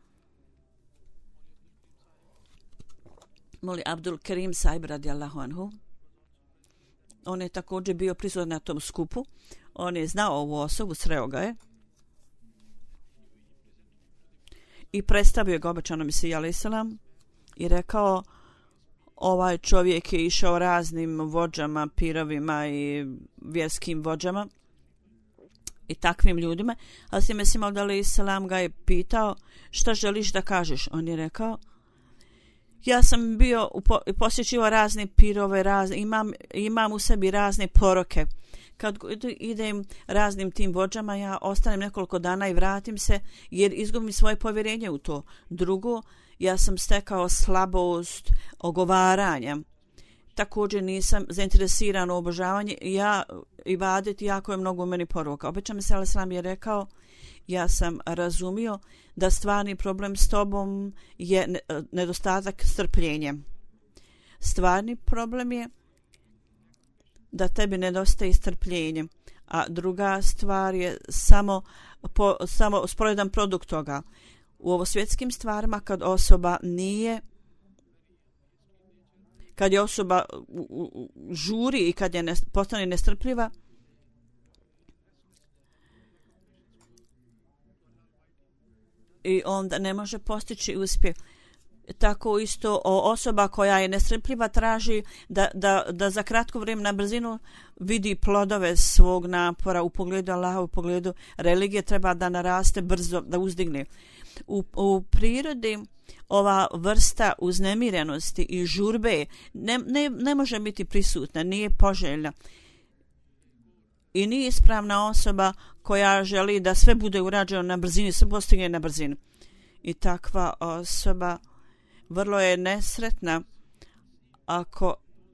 moli Abdul Karim Saib radijallahu anhu. On je također bio prisutan na tom skupu. On je znao ovu osobu, sreo ga je. I predstavio ga obećanom Mesiji alejhi selam i rekao, ovaj čovjek je išao raznim vođama, pirovima i vjerskim vođama i takvim ljudima. Ali se Mesih alejhi selam ga je pitao, šta želiš da kažeš? On je rekao, ja sam bio posjećivao razne pirove, razne, imam, imam u sebi razne poroke. Kad idem raznim tim vođama, ja ostanem nekoliko dana i vratim se jer izgubim svoje povjerenje u to. Drugo, ja sam stekao slabost ogovaranja. Također nisam zainteresiran u obožavanje. Ja ibadet jako je mnogo u meni poroka. Obećan Mesih alejhi selam je rekao, ja sam razumio da stvarni problem s tobom je nedostatak strpljenja. Stvarni problem je da tebi nedostaje strpljenje, a druga stvar je samo, po, samo sporedan produkt toga. U ovo svjetskim stvarima kad osoba nije, kad je osoba žuri i kad je ne, postane nestrpljiva, i onda ne može postići uspjeh. Tako isto osoba koja je nestrpljiva traži da, da, da za kratko vrijeme na brzinu vidi plodove svog napora u pogledu Allaha, u pogledu religije, treba da naraste brzo, da uzdigne. U, u prirodi ova vrsta uznemirenosti i žurbe ne, ne, ne može biti prisutna, nije poželjna. I nije ispravna osoba koja želi da sve bude urađeno na brzini, sve postigne na brzinu. I takva osoba vrlo je nesretna ako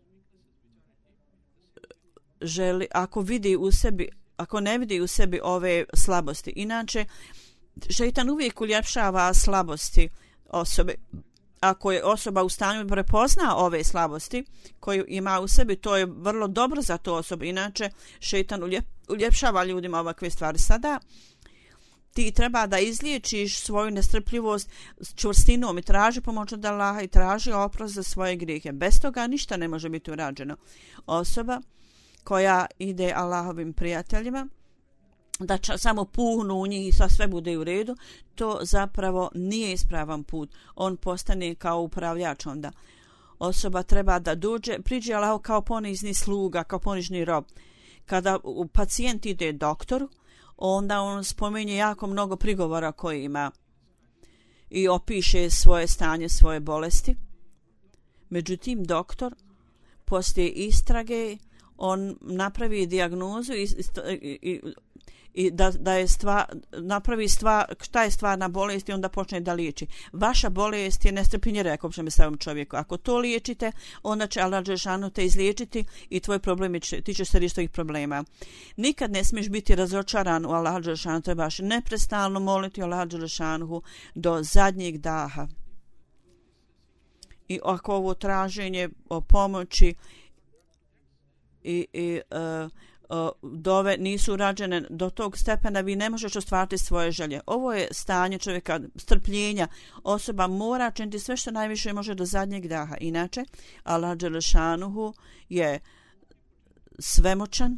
želi, ako vidi u sebi, ako ne vidi u sebi ove slabosti. Inače, šejtan uvijek uljepšava slabosti osobe. Ako je osoba u stanju prepozna ove slabosti koju ima u sebi, to je vrlo dobro za tu osobu. Inače, šejtan uljep, uljepšava ljudima ovakve stvari. Sada ti treba da izliječiš svoju nestrpljivost s čvrstinom i traži pomoć od Allaha i traži oprost za svoje grijehe. Bez toga ništa ne može biti urađeno. Osoba koja ide Allahovim prijateljima, da ča, samo puhnu u njih i sa sve bude u redu, to zapravo nije ispravan put. On postane kao upravljač onda. Osoba treba da dođe, priđe Allahu kao ponizni sluga, kao ponižni rob. Kada pacijent ide doktoru, onda on spominje jako mnogo prigovora koje ima i opiše svoje stanje, svoje bolesti. Međutim, doktor poslije istrage on napravi dijagnozu i, i, i, i da, da je stvar, napravi stvar, šta je stvarna bolest i onda počne da liječi. Vaša bolest je nestrpljenje, rekao bi samom čovjeku. Ako to liječite, onda će Allah dželešanu te izliječiti i tvoj problem će, ti ćeš se riješiti ovih problema. Nikad ne smiješ biti razočaran u Allah dželešanu, trebaš neprestalno moliti Allah dželešanu do zadnjeg daha. i ako ovo traženje o pomoći i, i uh, uh, dove nisu rađene do tog stepena, vi ne možeš ostvariti svoje želje. Ovo je stanje čovjeka, strpljenja. Osoba mora činiti sve što najviše može do zadnjeg daha. Inače, Allah dželešanuhu je svemoćan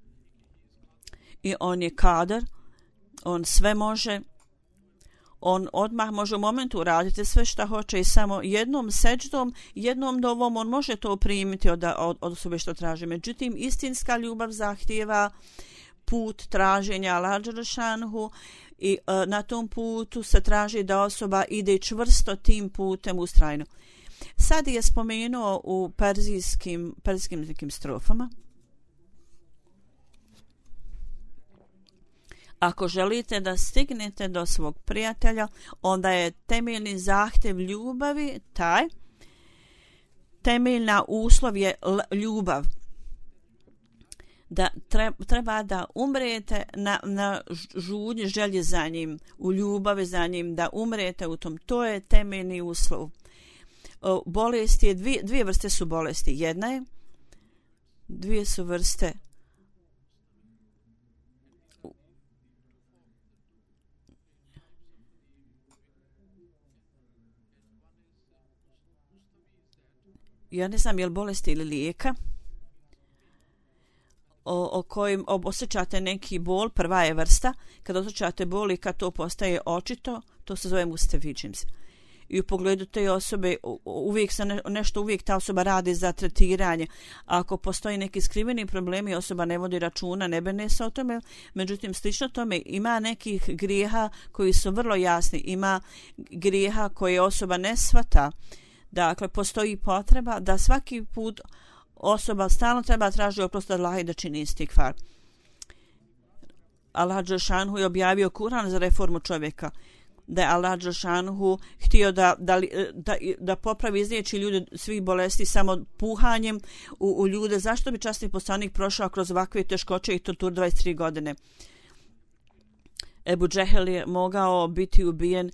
i on je kadar, on sve može, on odmah može u momentu raditi sve što hoće i samo jednom seđdom, jednom dovom on može to primiti od, od, od osobe što traži. Međutim, istinska ljubav zahtijeva put traženja Allaha dželešanuhu i e, na tom putu se traži da osoba ide čvrsto tim putem ustrajno. Sad je spomenuo u perzijskim, perzijskim nekim strofama. Ako želite da stignete do svog prijatelja, onda je temeljni zahtjev ljubavi taj, temeljna uslov je ljubav. Da treba da umrete na, na žudnji, želji za njim, u ljubavi za njim, da umrete u tom. To je temeljni uslov. Bolesti je, dvije, dvije vrste su bolesti. Jedna je, dvije su vrste ja ne znam je li bolesti ili lijeka o, o kojim osjećate neki bol. Prva je vrsta, kad osjećate bol i kad to postaje očito, to se zove mustafiđims. I u pogledu te osobe uvijek se ne, nešto uvijek ta osoba radi za tretiranje. Ako postoji neki skriveni problemi, osoba ne vodi računa, ne brine se o tome. Međutim, slično tome ima nekih grijeha koji su vrlo jasni. Ima grijeha koje osoba ne shvata. Dakle, postoji potreba da svaki put osoba stalno treba tražiti oprost od Allaha i da čini istikfar. Allah dželešanuhu je objavio Kur'an za reformu čovjeka. Da je Allah dželešanuhu htio da, da, da, da popravi izliječi ljude svih bolesti samo puhanjem u, u ljude. Zašto bi časni poslanik prošao kroz ovakve teškoće i tortur dvadeset tri godine? Ebu Džehel je mogao biti ubijen.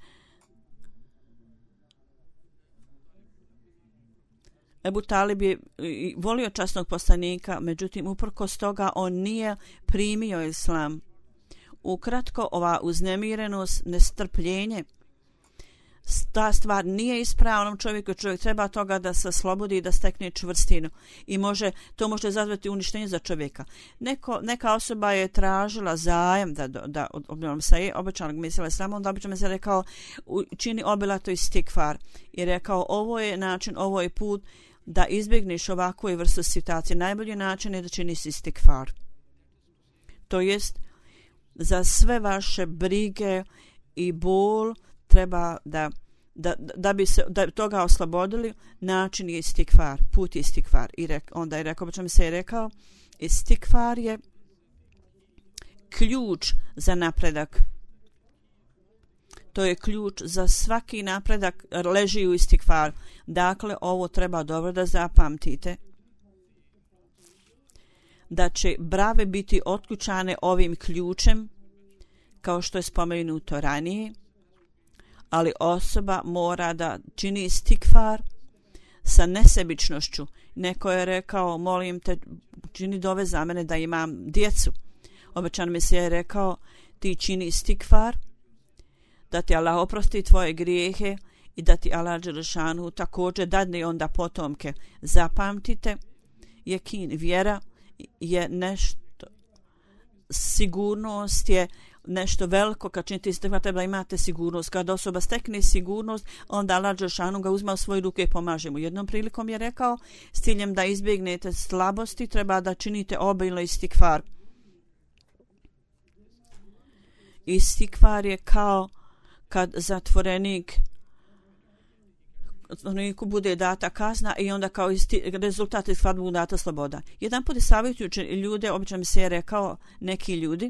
Ebu Talib je volio časnog poslanika, međutim, uprkos toga on nije primio islam. Ukratko, ova uznemirenost, nestrpljenje, ta stvar nije ispravnom čovjeku. Čovjek treba toga da se slobodi i da stekne čvrstinu. I može, to može izazvati uništenje za čovjeka. Neko, neka osoba je tražila zajem da, da obnovim sa je obećanog misle samo, onda obično mi se rekao čini obilato istikfar. I rekao ovo je način, ovo je put da izbjegneš ovakvu vrstu situacije. Najbolji način je da činiš istikfar. To jest, za sve vaše brige i bol treba da, da, da bi se da toga oslobodili, način je istikfar, put je istikfar. I rek, onda je rekao, pa mi se je rekao, istikfar je ključ za napredak. To je ključ za svaki napredak, leži u istikfar. Dakle, ovo treba dobro da zapamtite. Da će brave biti otključane ovim ključem, kao što je spomenuto ranije, ali osoba mora da čini istikfar sa nesebičnošću. Neko je rekao, molim te, čini dove za mene da imam djecu. Obećan mi se je rekao, ti čini istikfar, da ti Allah oprosti tvoje grijehe i da ti Allah dželešanu također dadne onda potomke. Zapamtite, jekin, vjera je nešto, sigurnost je nešto veliko. Kad činite istikfar treba imate sigurnost. Kad osoba stekne sigurnost, onda Allah dželešanu ga uzme u svoje ruke i pomaže mu. Jednom prilikom je rekao, s ciljem da izbjegnete slabosti, treba da činite obilno istikfar. Istikfar je kao kad zatvorenik zatvoreniku bude data kazna i onda kao isti, rezultat istikfara bude data sloboda. Jedan put je savjetujući ljude, obično mi se je rekao neki ljudi,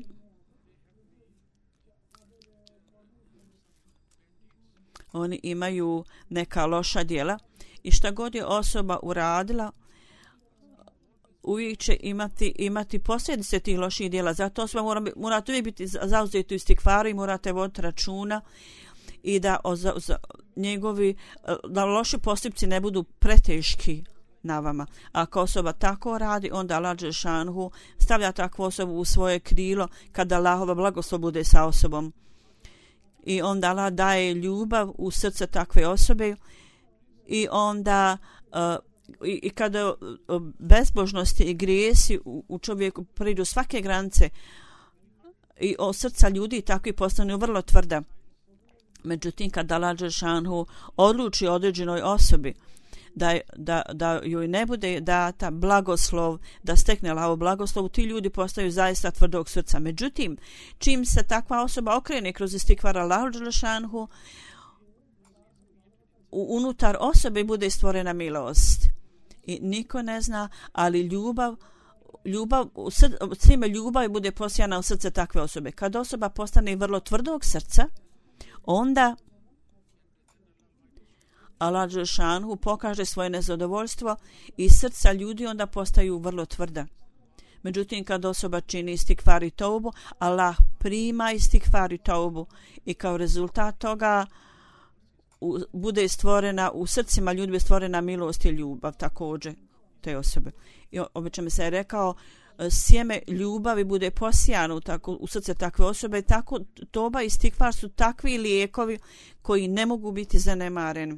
oni imaju neka loša djela i šta god je osoba uradila, uvijek će imati, imati posljedice tih loših djela. Zato osoba mora, morate uvijek biti zauzeti u istikfaru i morate voditi računa i da o, za, njegovi, da loši postupci ne budu preteški na vama. Ako osoba tako radi, onda Allah dželešanuhu stavlja takvu osobu u svoje krilo kada Allahova blagoslov bude sa osobom. I onda Allah daje ljubav u srce takve osobe i onda uh, i, i kada uh, bezbožnosti i grijesi u, u čovjeku priđu svake granice i od srca ljudi takvi postanu vrlo tvrda. Međutim, kada Allah dželešanuhu odluči određenoj osobi da, da, da joj ne bude data blagoslov, da stekne Allahov blagoslov, ti ljudi postaju zaista tvrdog srca. Međutim, čim se takva osoba okrene kroz istikvar Allahu dželešanuhu, unutar osobe bude stvorena milost. I niko ne zna, ali ljubav ljubav, svime ljubav bude posijana u srce takve osobe. Kad osoba postane vrlo tvrdog srca, onda Allah dželešanuhu pokaže svoje nezadovoljstvo i srca ljudi onda postaju vrlo tvrda. Međutim, kad osoba čini istikvar i taubu, Allah prima istikvar i taubu i kao rezultat toga u, bude stvorena, u srcima ljudi bude stvorena milost i ljubav također te osobe. I obično mi se je rekao, sjeme ljubavi bude posijano tako, u srce takve osobe, tako toba i istikvar su takvi lijekovi koji ne mogu biti zanemareni.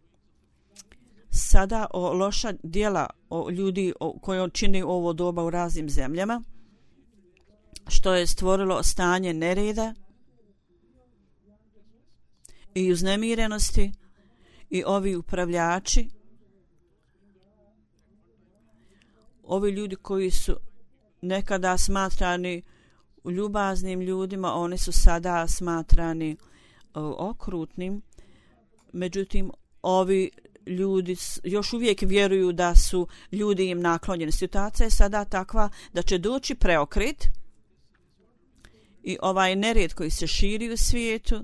Sada o loša djela o ljudi o, koji čini ovo doba u raznim zemljama, što je stvorilo stanje nereda i uznemirenosti, i ovi upravljači, ovi ljudi koji su nekada smatrani ljubaznim ljudima, oni su sada smatrani o, okrutnim. Međutim, ovi ljudi još uvijek vjeruju da su ljudi im naklonjeni. Situacija je sada takva da će doći preokret i ovaj nered koji se širi u svijetu,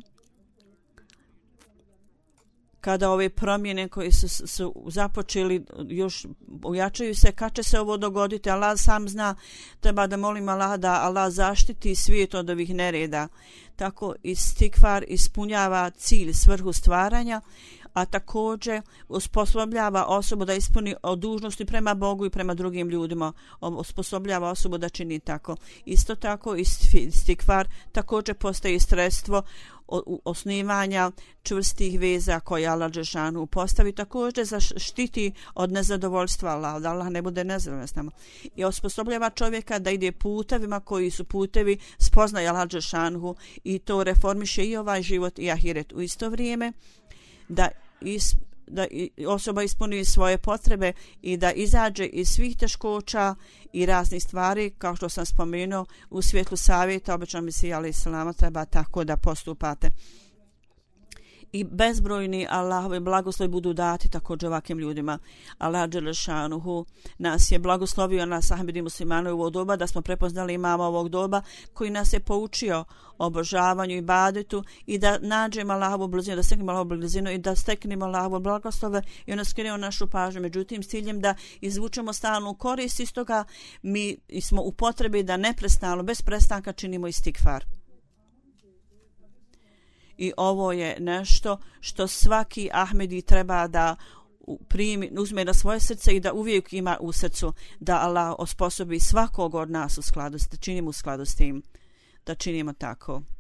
kada ove promjene koje su, su započeli još ujačaju se, kad će se ovo dogoditi, Allah sam zna, treba da molim Allah da Allah zaštiti svijet od ovih nereda. Tako istikvar ispunjava cilj, svrhu stvaranja, a također osposobljava osobu da ispuni dužnosti prema Bogu i prema drugim ljudima. Osposobljava osobu da čini tako. Isto tako istikvar također postaje sredstvo osnivanja čvrstih veza koje Allah dželešanuhu postavi, također zaštiti od nezadovoljstva Allah, da Allah ne bude nezadovoljan s nama. I osposobljava čovjeka da ide putevima koji su putevi spoznaje Allah dželešanuhu i to reformiše i ovaj život i ahiret. U isto vrijeme da is, da osoba ispuni svoje potrebe i da izađe iz svih teškoća i raznih stvari, kao što sam spomenuo, u svjetlu savjeta obično Mesija alejhi selam treba tako da postupate. I bezbrojni Allahovi blagoslovi budu dati također ovakvim ljudima. Allah dželešanuhu nas je blagoslovio, nas ahmedi muslimane u ovo doba, da smo prepoznali imama ovog doba koji nas je poučio obožavanju i ibadetu i da nađemo Allahovu blizinu, da steknemo Allahovu blizinu i da steknemo Allahovu blagoslove i ona skrenuo našu pažnju. Međutim, s ciljem da izvučemo stalnu korist iz toga, mi smo u potrebi da neprestano, bez prestanka činimo istikvar. I ovo je nešto što svaki ahmedi treba da primi, uzme na svoje srce i da uvijek ima u srcu, da Allah osposobi svakog od nas u skladu, da činimo u skladu s tim, da činimo tako.